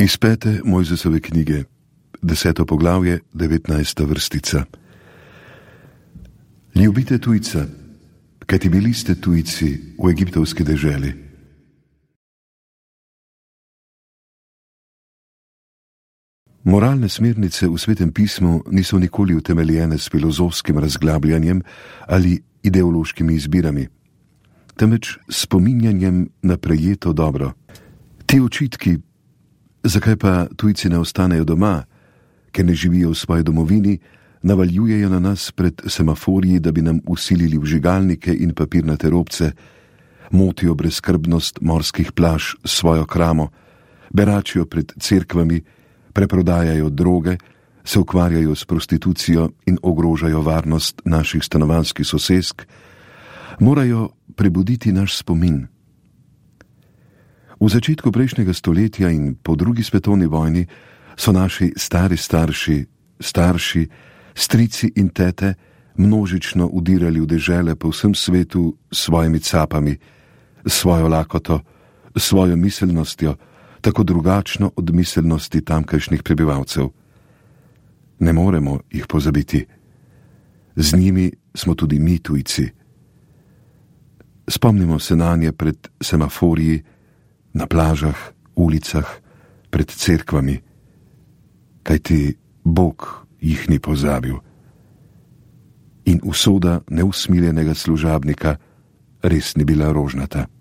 Iz 5. Mojzesove knjige, 10. poglavje, 19. vrstica. Ljubite tujca, kajti bili ste tujci v egiptovski deželi. Moralne smernice v Svetem pismu niso nikoli utemeljene s filozofskim razglabljanjem ali ideološkimi izbirami, temveč spominjanjem na prejeto dobro. Ti očitki, zakaj pa tujci ne ostanejo doma, ker ne živijo v svoji domovini, navaljujejo na nas pred semaforji, da bi nam vsilili vžigalnike in papirnate robce, motijo brezskrbnost morskih plaž s svojo kramo, beračijo pred cerkvami, preprodajajo droge, se ukvarjajo s prostitucijo in ogrožajo varnost naših stanovanjskih sosesk, morajo prebuditi naš spomin. V začetku prejšnjega stoletja in po drugi svetovni vojni so naši starši, strici in tete množično udirali v dežele po vsem svetu s svojimi capami, svojo lakoto, svojo miselnostjo, tako drugačno od miselnosti tamkajšnjih prebivalcev. Ne moremo jih pozabiti. Z njimi smo tudi mi tujci. Spomnimo se nanje pred semaforji, na plažah, ulicah, pred cerkvami, kajti Bog jih ni pozabil. In usoda neusmiljenega služabnika res ni bila rožnata.